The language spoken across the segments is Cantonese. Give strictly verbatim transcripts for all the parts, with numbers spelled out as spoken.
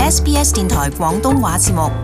S B S 電台廣東話節目。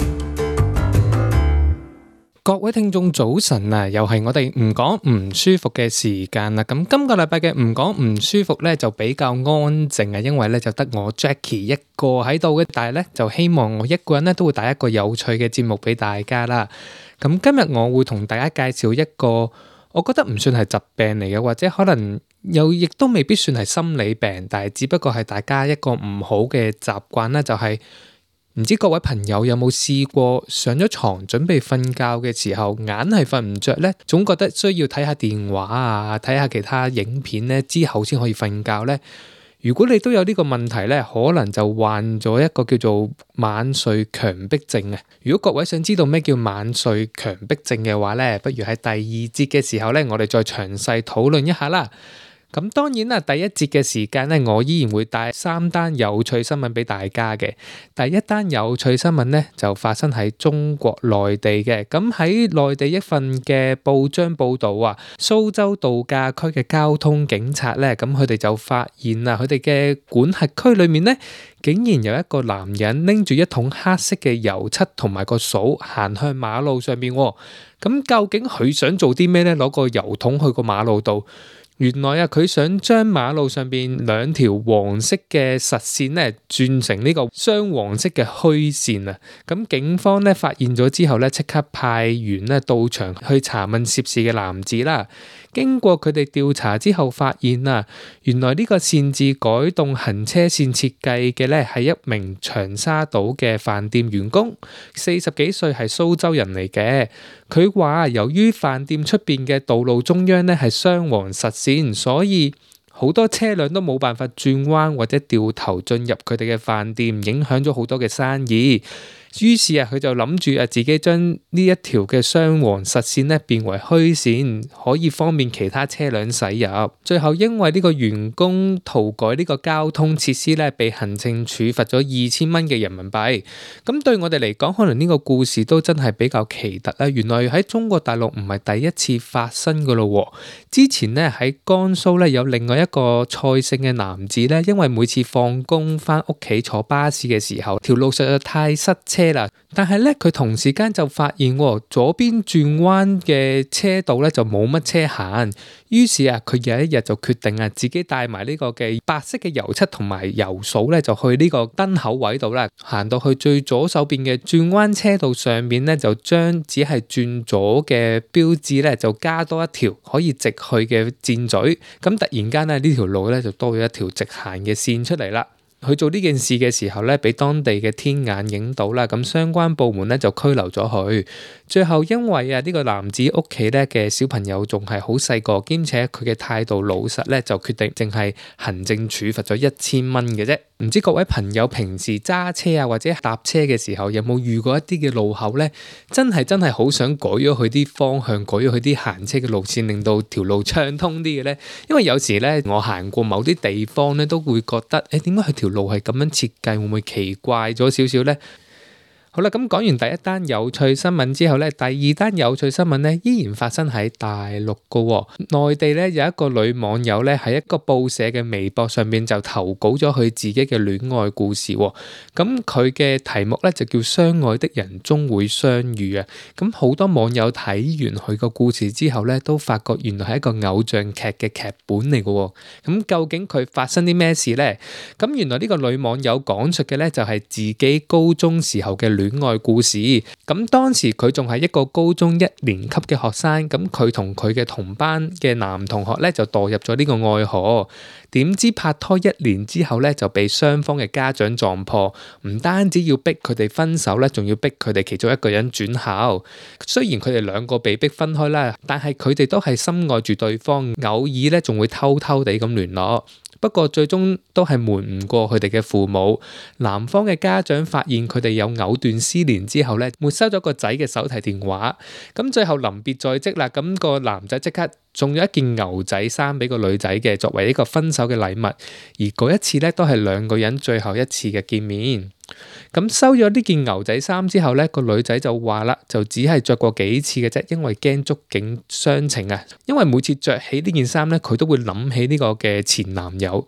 各位聽眾早晨啊，又係我哋唔講唔舒服嘅時間啦。咁今個禮拜嘅唔講唔舒服咧就比較安靜啊，因為咧就得我 Jackie 一個喺度嘅，但係咧就希望我一個人咧都會帶一個有趣嘅節目俾大家啦。咁今日我會同大家介紹一個我覺得唔算係疾病嚟嘅，或者可能又亦都未必算係心理病，但係只不過係大家一個唔好嘅習慣啦，就係、是。唔知各位朋友有冇試過上咗床準備瞓覺嘅時候，硬係瞓唔着呢？總覺得需要睇下電話啊，睇下其他影片呢之後先可以瞓覺呢？如果你都有呢個問題呢，可能就患咗一個叫做晚睡強迫症啊！如果各位想知道咩叫晚睡強迫症嘅話呢，不如喺第二節嘅時候呢，我哋再詳細討論一下啦。咁當然啦，第一節嘅時間咧，我依然會帶三單有趣新聞俾大家嘅。第一單有趣新聞咧，就發生喺中國內地嘅。咁喺內地一份嘅報章報導啊，蘇州度假區嘅交通警察咧，咁佢哋就發現啊，佢哋嘅管轄區裏面咧，竟然有一個男人拎住一桶黑色嘅油漆同埋個掃行向馬路上邊。咁究竟佢想做啲咩咧？攞個油桶去個馬路度？原來啊，佢想將馬路上邊兩條黃色嘅實線咧轉成呢個雙黃色嘅虛線啊！咁警方咧發現咗之後咧，即刻派員咧到場去查問涉事嘅男子啦。經過佢哋調查之後，發現啊，原來呢個擅自改動行車線設計嘅咧係一名長沙島嘅飯店員工，四十幾歲，係蘇州人嚟嘅。佢話由於飯店出邊嘅道路中央咧係雙黃實線，所以好多車輛都冇辦法轉彎或者掉頭進入佢哋嘅飯店，影響咗好多嘅生意。於是啊，佢就諗住啊，自己將呢一條嘅雙黃實線咧變為虛線，可以方便其他車輛駛入。最後因為呢個員工塗改呢個交通設施咧，被行政處罰咗二千蚊嘅人民幣。咁對我哋嚟講，可能呢個故事都真係比較奇特啦。原來喺中國大陸唔係第一次發生噶咯。之前咧喺江蘇咧有另外一個蔡姓嘅男子咧，因為每次放工翻屋企坐巴士嘅時候，條路實在太塞車啦，但係咧佢同時間就發現左邊轉彎嘅車道咧就冇乜車行，於是啊佢有一日就決定啊自己帶埋呢個嘅白色嘅油漆同埋油掃咧，就去呢個燈口位度啦，行到去最左手邊嘅轉彎車道上面咧，就將只係轉左嘅標誌咧就加多一條可以直去嘅箭嘴，咁突然間咧呢條路咧就多咗一條直行嘅線出嚟啦。佢做呢件事嘅時候咧，俾當地嘅天眼影到啦，咁相關部門咧就拘留咗佢。最後因為啊呢個男子屋企咧嘅小朋友仲係好細個，兼且佢嘅態度老實咧，就決定淨係行政處罰咗一千蚊嘅啫。唔知各位朋友平時揸車啊或者搭車嘅時候，有冇遇過一啲嘅路口咧，真係真係好想改咗佢啲方向，改咗佢啲行車嘅路線，令到條路暢通啲嘅咧？因為有時咧我行過某啲地方咧，都會覺得誒點解佢條路係咁樣設計，會唔會奇怪咗少少呢？好啦，咁講完第一單有趣新聞之後咧，第二單有趣新聞咧依然發生喺大陸噶喎。內地咧有一個女網友咧喺一個報社嘅微博上面就投稿咗佢自己嘅戀愛故事喎。咁佢嘅題目咧就叫相愛的人終會相遇啊。咁好多網友睇完佢個故事之後咧，都發覺原來係一個偶像劇嘅劇本嚟噶喎。咁究竟佢發生啲咩事咧？咁原來呢個女網友講述嘅咧就係自己高中時候嘅戀戀愛故事。咁當時佢仲係一個高中一年級嘅學生，咁佢同佢嘅同班嘅男同學咧就墮入咗呢個愛河，點知拍拖一年之後咧就被雙方嘅家長撞破，唔單止要逼佢哋分手咧，仲要逼佢哋其中一個人轉校。雖然佢哋兩個被逼分開啦，但係佢哋都係深愛住對方，偶爾咧仲會偷偷地咁聯絡。不過最終都係瞞唔過佢哋嘅父母，男方嘅家長發現佢哋有藕斷絲連之後咧，沒收咗個仔嘅手提電話。咁最後臨別在即啦，咁個男仔即刻送咗一件牛仔衫俾個女仔嘅，作為一個分手嘅禮物。而嗰一次咧，都係兩個人最後一次嘅見面。咁收咗呢件牛仔衫之後咧，個女仔就話啦，就只係着過幾次嘅啫，因為驚觸景傷情啊。因為每次着起呢件衫咧，佢都會諗起呢個嘅前男友。而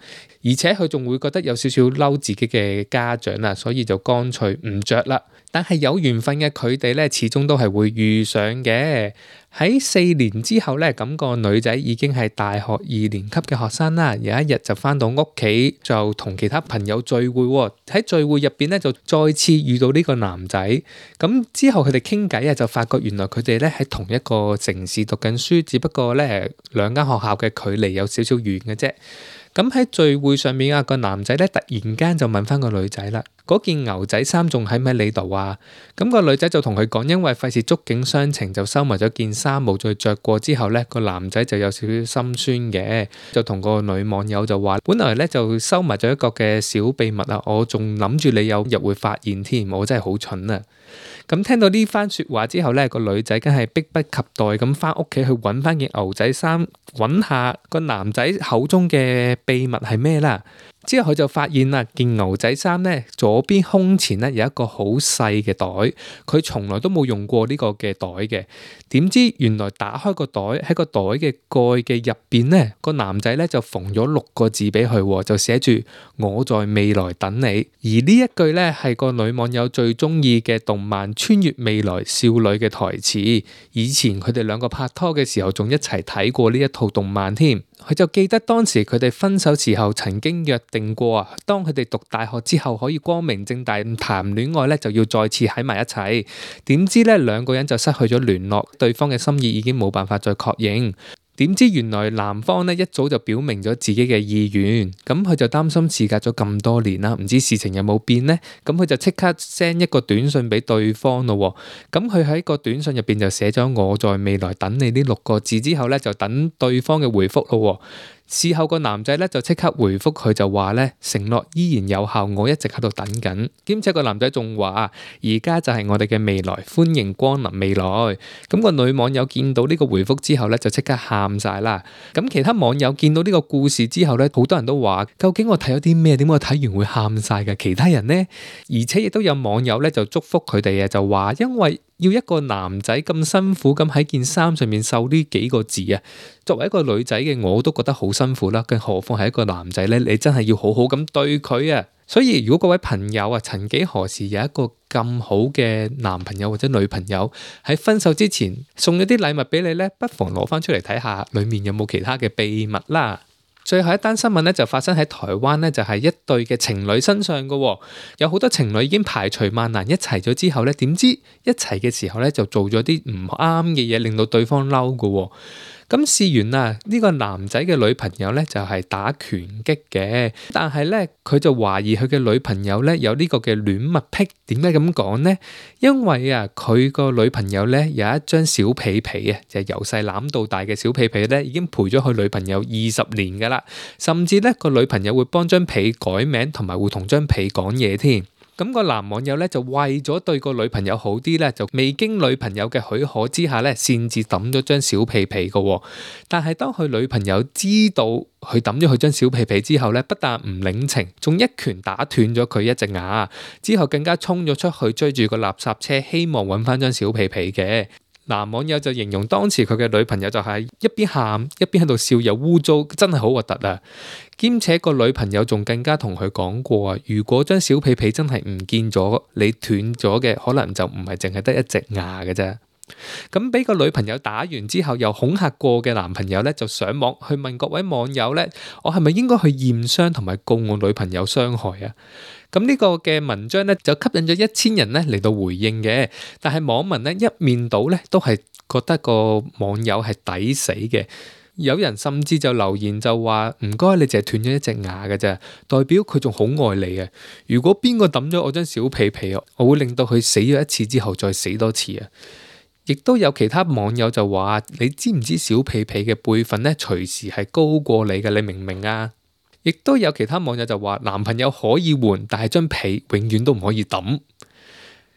而且佢仲會覺得有少少嬲自己嘅家長啦，所以就乾脆唔着啦。但係有緣分嘅佢哋咧，始終都係會遇上嘅。喺四年之後咧，咁個女仔已經係大學二年級嘅學生啦。有一日就翻到屋企，就同其他朋友聚會喎。喺聚會入邊咧，就再次遇到呢個男仔。咁之後佢哋傾偈啊，就發覺原來佢哋咧喺同一個城市讀緊書，只不過咧兩間學校嘅距離有少少遠嘅啫。咁喺聚會上面啊，個男仔咧突然間就問翻個女仔啦：嗰件牛仔衫仲喺唔喺你度啊？咁個女仔就同佢講，因為費事觸景傷情，就收埋咗件衫冇再着過。之後咧，個男仔就有少少心酸嘅，就同個女網友就話：本來咧就收埋咗一個嘅小秘密啊，我仲諗住你有日會發現添，我真係好蠢啊！咁聽到呢番説話之後咧，個女仔梗係迫不及待咁翻屋企去揾翻件牛仔衫，揾下個男仔口中嘅秘密係咩啦。之後佢就發現啦，件牛仔衫咧左邊胸前咧有一個好細嘅袋，佢從來都冇用過呢個嘅袋嘅。點知原來打開個袋，喺個袋嘅蓋嘅入邊咧，個男仔咧就縫咗六個字俾佢，就寫住我在未來等你。而呢一句咧係個女網友最中意嘅動漫《穿越未來少女》嘅台詞。以前佢哋兩個拍拖嘅時候，仲一齊睇過呢一套動漫添。佢就記得當時佢哋分手時候曾經約定過啊，當佢哋讀大學之後可以光明正大談戀愛咧，就要再次喺埋一齊。點知咧兩個人就失去咗聯絡，對方嘅心意已經冇辦法再確認。點知原來男方咧一早就表明咗自己嘅意願，咁佢就擔心事隔咗咁多年啦，唔知事情有冇變呢？咁佢就即刻 send 一個短信俾對方咯。咁佢喺個短信入邊就寫咗我在未來等你呢六個字之後咧，就等對方嘅回覆咯。事後個男仔咧就即刻回覆佢就話咧，承諾依然有效，我一直喺度等緊。兼且個男仔仲話而家就係我哋嘅未來，歡迎光臨未來。咁個女網友見到呢個回覆之後咧就即刻喊晒啦。咁其他網友見到呢個故事之後咧，好多人都話究竟我睇咗啲咩？點解我睇完會喊晒嘅？其他人呢？而且亦都有網友咧就祝福佢哋啊，就話因為要一個男仔咁辛苦咁喺件衫上面繡呢幾個字啊，作為一個女仔嘅我都覺得好辛苦啦，更何況係一個男仔咧，你真係要好好咁對佢啊！所以如果各位朋友啊，曾幾何時有一個咁好嘅男朋友或者女朋友喺分手之前送咗啲禮物俾你咧，不妨攞翻出嚟睇下，裡面有冇其他嘅秘密啦。最後一單新聞咧就發生喺台灣咧，就係一對嘅情侶身上嘅。有好多情侶已經排除萬難一齊咗之後咧，點知一齊嘅時候咧就做咗啲唔啱嘅嘢，令到對方嬲嘅。咁試完啊，呢個男仔嘅女朋友咧就係打拳擊嘅，但係咧佢就懷疑佢嘅女朋友咧有呢個嘅戀物癖。點解咁講呢？因為啊，佢個女朋友咧有一張小被被啊，就係由細攬到大嘅小被被咧，已經陪咗佢女朋友二十年噶啦，甚至咧個女朋友會幫張被改名，同埋會同張被講嘢添。咁個男網友咧就為咗對個女朋友好啲咧，就未經女朋友嘅許可之下咧，擅自抌咗張小被被嘅。但係當佢女朋友知道佢抌咗佢張小被被之後咧，不但唔領情，仲一拳打斷咗佢一隻牙，之後更加衝咗出去追住個垃圾車，希望揾翻張小被被嘅。男網友就形容當時佢嘅女朋友就係一邊喊一邊喺度笑，又污糟，真係好核突啊！兼且個女朋友仲更加同佢講過啊，如果張小被被真係唔見咗，你斷咗嘅可能就唔係淨係得一隻牙嘅啫。咁俾個女朋友打完之後又恐嚇過嘅男朋友咧，就上網去問各位網友咧，我係咪應該去驗傷同埋告我女朋友傷害啊？咁呢個嘅文章咧就吸引咗一千人咧嚟到回應嘅，但係網民咧一面倒咧都係覺得個網友係抵死嘅。有人甚至就留言就話唔該，你淨係斷咗一隻牙嘅啫，代表佢仲好愛你嘅。如果邊個抌咗我張小被被，我會令到佢死咗一次之後再死多次啊！亦都有其他網友就話，你知唔知小被被嘅輩分咧隨時係高過你嘅，你明唔明啊？亦都有其他網友就話，男朋友可以換，但係張被永遠都唔可以抌。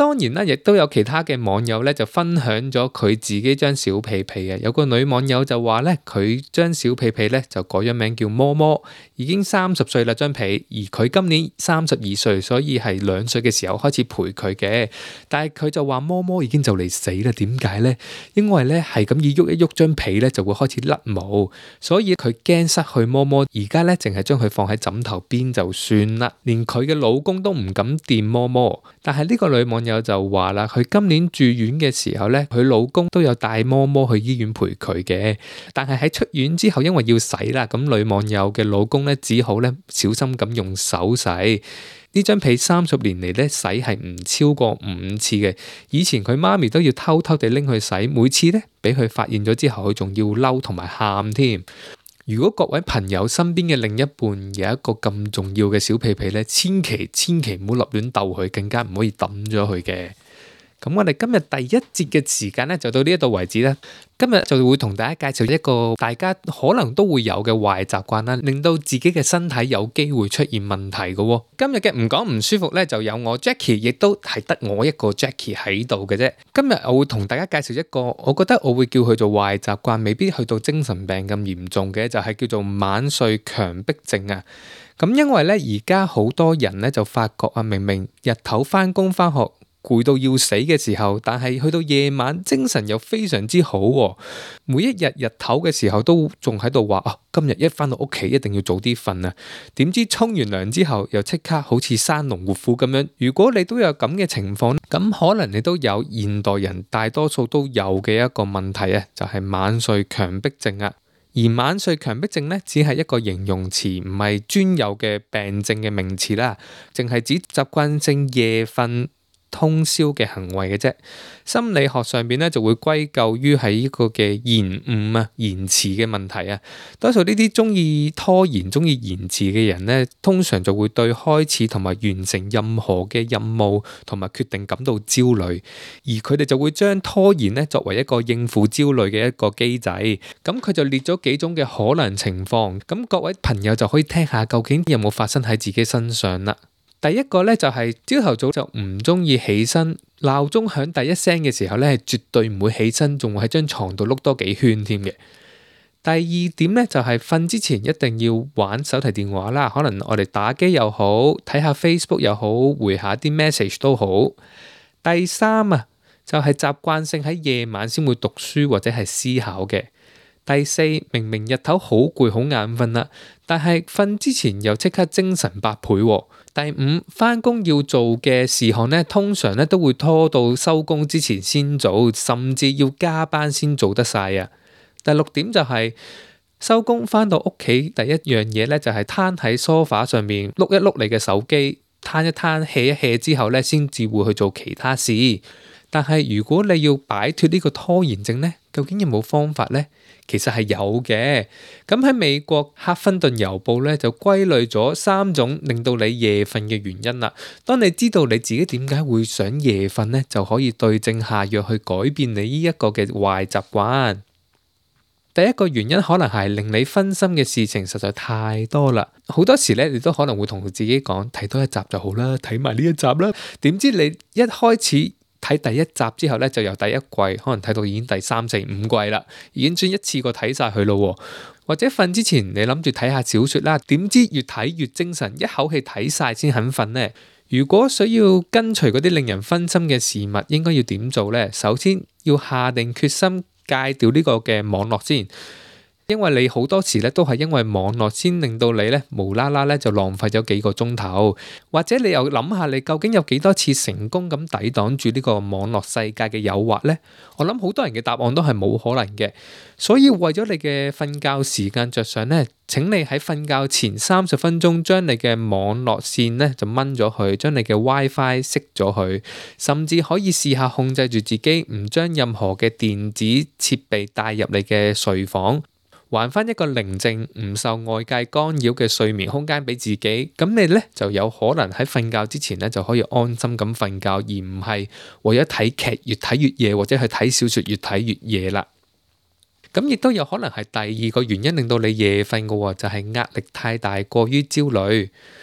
當然啦，亦都有其他嘅網友咧就分享咗佢自己張小被被嘅。有個女網友就話咧，佢張小被被咧就改咗名叫摩摩，已經三十歲啦張被，而佢今年三十二歲，所以係兩歲嘅時候開始陪佢嘅。但係佢就話摩摩已經就嚟死啦，點解咧？因為咧係咁要喐一喐張被咧就會開始甩毛，所以佢驚失去摩摩，而家咧淨係將佢放喺枕頭邊就算啦，連佢嘅老公都唔敢掂摩摩。但係呢個女網友就話啦，佢今年住院嘅時候咧，佢老公都有帶摩摩去醫院陪佢嘅，但係喺出院之後因為要洗啦，咁女網友嘅老公咧只好咧小心咁用手洗。呢張被三十年嚟咧洗係唔超過五次嘅，以前佢媽咪都要偷偷地拎去洗，每次咧俾佢發現咗之後，佢仲要嬲同埋喊添。如果各位朋友身邊嘅另一半有一個咁重要嘅小被被咧，千祈千祈唔好立亂鬥佢，更加唔可以抌咗佢嘅。咁我哋今日第一節嘅時間咧就到呢一度為止啦。今日就會同大家介紹一個大家可能都會有嘅壞習慣啦，令到自己嘅身體有機會出現問題嘅。今日嘅唔講唔舒服咧，就有我 Jackie， 亦都係得我一個 Jackie 喺度嘅啫。今日我會同大家介紹一個，我覺得我會叫佢做壞習慣，未必去到精神病咁嚴重嘅，就係叫做晚睡強迫症啊。咁因為咧而家好多人咧就發覺啊，明明日頭翻工翻學攰到要死嘅時候，但係去到夜晚精神又非常之好喎。每一日日頭嘅時候都仲喺度話啊，今日一翻到屋企一定要早啲瞓啊。點知沖完涼之後又即刻好似生龍活虎咁樣。如果你都有咁嘅情況，咁可能你都有現代人大多數都有嘅一個問題啊，就係晚睡強迫症啊。而晚睡強迫症咧，只係一個形容詞，唔係專有嘅病症嘅名詞啦，淨係指習慣性夜瞓通宵嘅行為嘅啫。心理學上邊咧就會歸咎於係呢個嘅延誤啊、延遲嘅問題啊。多數呢啲中意拖延、中意延遲嘅人咧，通常就會對開始同埋完成任何嘅任務同埋決定感到焦慮，而佢哋就會將拖延咧作為一個應付焦慮嘅一個機制。咁佢就列咗幾種嘅可能情況，咁各位朋友就可以聽下究竟有冇發生喺自己身上啦。第一個咧就係朝頭早就唔中意起身，鬧鐘響第一聲嘅時候咧係絕對唔會起身，仲會喺張床度碌多幾圈添嘅。第二點咧就係瞓之前一定要玩手提電話啦，可能我哋打機又好，睇下 Facebook 又好，回下啲 message 都好。第三啊就係習慣性喺夜晚先會讀書或者係思考嘅。第四，明明日頭好攰好眼瞓啦，但係瞓之前又即刻精神百倍喎。第五，返工要做嘅事項咧，通常咧都會拖到收工之前先做，甚至要加班先做得晒啊。第六點就係收工返到屋企，第一樣嘢咧就係攤喺梳化上面碌一碌你嘅手機，攤一攤 hea 一 hea 之後咧，先至會去做其他事。但係如果你要擺脫呢個拖延症咧，究竟有冇方法咧？其實係有嘅。咁喺美國《赫芬頓郵報》咧就歸類咗三種令到你夜瞓嘅原因啦。當你知道你自己點解會想夜瞓咧，就可以對症下藥去改變你呢一個嘅壞習慣。第一個原因可能係令你分心嘅事情實在太多啦。好多時咧，你都可能會同自己講睇多一集就好啦，睇埋呢一集啦。點知你一開始睇第一集之後咧，就由第一季可能睇到已經第三四五季啦，已經算一次過睇晒佢咯。或者瞓之前你諗住睇下小說啦，點知越睇越精神，一口氣睇晒先肯瞓呢？如果需要跟隨嗰啲令人分心嘅事物，應該要點做呢？首先要下定決心戒掉呢個嘅網絡先。因為你好多時咧都係因為網絡先令到你咧無啦啦咧就浪費咗幾個鐘頭，或者你又諗下你究竟有幾多次成功咁抵擋住呢個網絡世界嘅誘惑呢？我諗好多人嘅答案都係冇可能嘅，所以為咗你嘅瞓覺時間着想咧，請你喺瞓覺前三十分鐘將你嘅網絡線咧就掹咗佢，將你嘅 WiFi 熄咗佢，甚至可以試下控制住自己唔將任何嘅電子設備帶入你嘅睡房。還翻一個寧靜、唔受外界干擾嘅睡眠空間俾自己，咁你咧就有可能喺瞓覺之前咧就可以安心咁瞓覺，而唔係為咗睇劇越睇越夜，或者去睇小說越睇越夜啦。咁亦都有可能係第二個原因令到你夜瞓嘅喎，就係壓力太大，過於焦慮。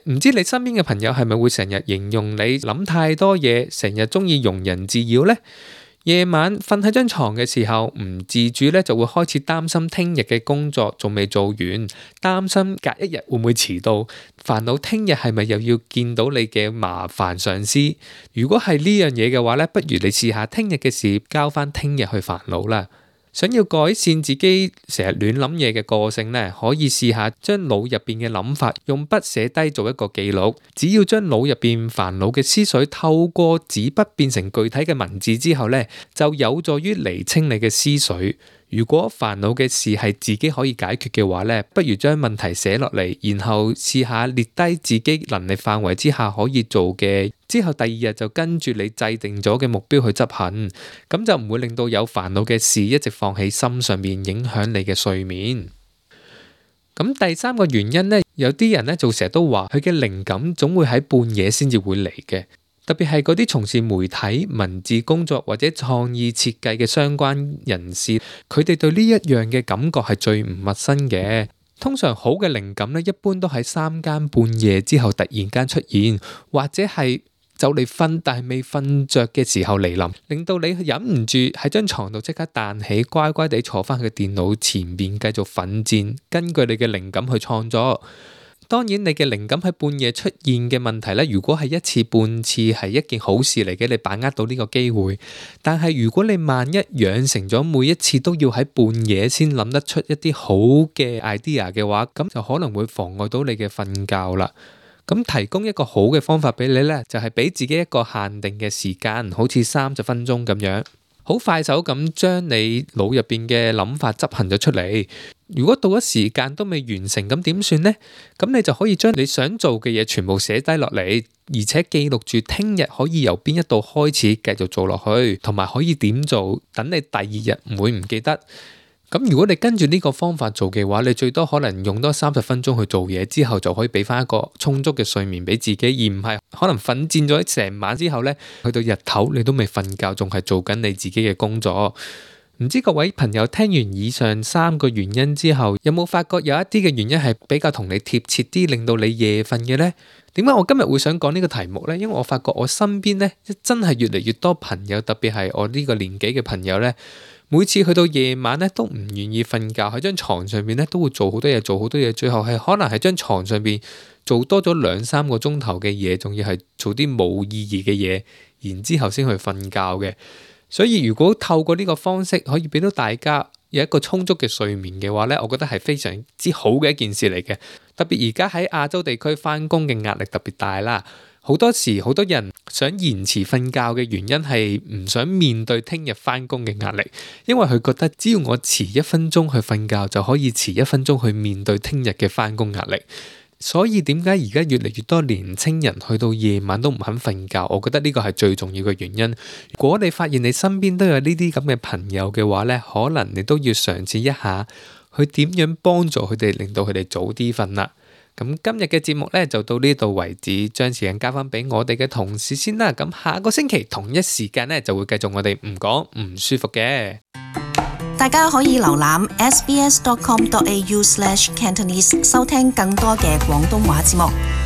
唔知你身邊嘅朋友係咪會成日形容你諗太多嘢，成日中意庸人自擾呢？夜晚瞓喺張床嘅時候，唔自主咧就會開始擔心聽日嘅工作仲未做完，擔心隔一日會唔會遲到，煩惱聽日係咪又要見到你嘅麻煩上司？如果係呢樣嘢嘅話咧，不如你試下聽日嘅事交翻聽日去煩惱啦。想要改善自己成日亂諗嘢嘅個性呢，可以試下將腦入邊嘅諗法用筆寫低做一個記錄。只要將腦入邊煩惱嘅思緒透過紙筆變成具體嘅文字之後呢，就有助於釐清你嘅思緒。如果煩惱嘅事係自己可以解決嘅話呢，不如將問題寫落嚟，然後試下列低自己能力範圍之下可以做嘅，之後第二日就跟住你制定咗嘅目標去執行，咁就唔會令到有煩惱嘅事一直放喺心上面，影響你嘅睡眠。咁第三個原因呢，有啲人呢就成日都話佢嘅靈感總會喺半夜先至會嚟嘅。特別係嗰啲從事媒體、文字工作或者創意設計嘅相關人士，佢哋對呢一樣嘅感覺係最唔陌生嘅。通常好嘅靈感咧，一般都喺三更半夜之後突然間出現，或者係就嚟瞓但係未瞓着嘅時候嚟臨，令到你忍唔住喺張床度即刻彈起，乖乖地坐翻去電腦前面繼續奮戰，根據你嘅靈感去創作。當然，你嘅靈感喺半夜出現嘅問題咧，如果係一次半次係一件好事嚟嘅，你把握到呢個機會。但係如果你萬一養成咗每一次都要喺半夜先諗得出一啲好嘅 idea 嘅話，咁就可能會妨礙到你嘅瞓覺啦。咁提供一個好嘅方法俾你咧，就係俾自己一個限定嘅時間，好似三十分鐘咁樣，好快手咁將你腦入邊嘅諗法執行咗出嚟。如果到咗時間都未完成，咁點算呢？咁你就可以將你想做嘅嘢全部寫低落嚟，而且記錄住聽日可以由邊一度開始繼續做落去，同埋可以點做，等你第二日唔會唔記得。咁如果你跟住呢個方法做嘅話，你最多可能用多三十分鐘去做嘢，之後就可以俾翻一個充足嘅睡眠俾自己，而唔係可能奮戰咗成晚之後呢，去到日頭你都未瞓覺，仲係做緊你自己嘅工作。唔知各位朋友聽完以上三個原因之後，有冇發覺有一啲嘅原因係比較同你貼切啲，令到你夜瞓嘅呢？點解我今日會想講呢個題目呢？因為我發覺我身邊呢，真係越嚟越多朋友，特別係我呢個年紀嘅朋友呢，每次去到夜晚呢，都唔願意瞓覺，喺張床上面呢，都會做好多嘢，做好多嘢，最後係可能喺張床上面做多咗兩三個鐘頭嘅嘢，仲要係做啲冇意義嘅嘢，然之後先去瞓覺嘅。所以如果透過呢個方式可以俾到大家有一個充足嘅睡眠嘅話呢，我覺得係非常之好嘅一件事嚟嘅。特別而家喺亞洲地區返工嘅壓力特別大啦，好多時好多人想延遲瞓覺嘅原因係唔想面對聽日返工嘅壓力，因為佢覺得只要我遲一分鐘去瞓覺就可以遲一分鐘去面對聽日嘅返工壓力。所以點解而家越嚟越多年青人去到夜晚都唔肯瞓覺？我覺得呢個係最重要嘅原因。如果你發現你身邊都有呢啲咁嘅朋友嘅話呢，可能你都要嘗試一下去點樣幫助佢哋，令到佢哋早啲瞓啦。咁今日嘅節目呢就到呢度為止，將時間交翻俾我哋嘅同事先啦。咁下個星期同一時間呢就會繼續我哋唔講唔舒服嘅。 大家可以瀏覽 s b s dot com dot a u slash cantonese 收聽更多嘅廣東話節目。